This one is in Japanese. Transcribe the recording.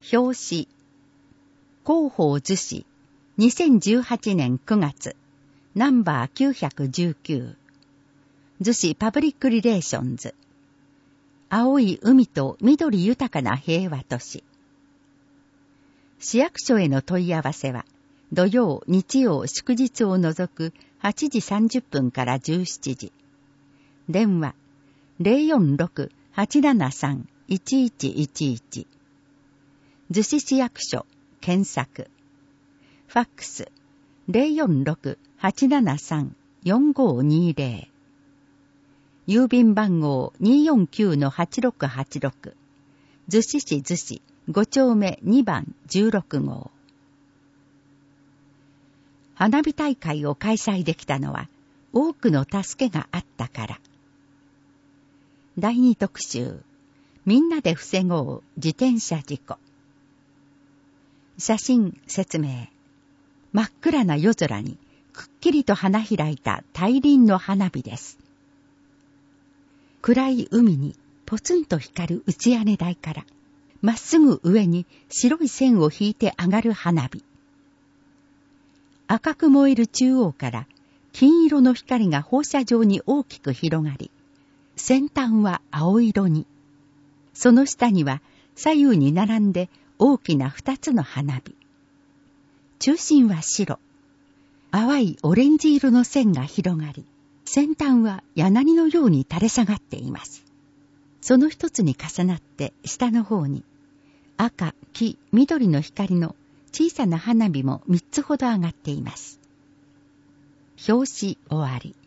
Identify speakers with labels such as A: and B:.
A: 表紙。広報図紙。2018年9月。ナンバー919。図紙パブリックリレーションズ。青い海と緑豊かな平和都市。市役所への問い合わせは、土曜、日曜、祝日を除く8時30分から17時。電話 046-873-1111。逗子市役所検索。ファックス 046-873-4520。郵便番号 249-8686。逗子市逗子5丁目2番16号。花火大会を開催できたのは多くの助けがあったから。第2特集。みんなで防ごう自転車事故。写真説明。真っ暗な夜空にくっきりと花開いた大輪の花火です。暗い海にポツンと光る打ち屋根台からまっすぐ上に白い線を引いて上がる花火。赤く燃える中央から金色の光が放射状に大きく広がり、先端は青色に。その下には左右に並んで大きな2つの花火。中心は白。淡いオレンジ色の線が広がり、先端は柳のように垂れ下がっています。その一つに重なって下の方に赤、黄、緑の光の小さな花火も3つほど上がっています。表紙終わり。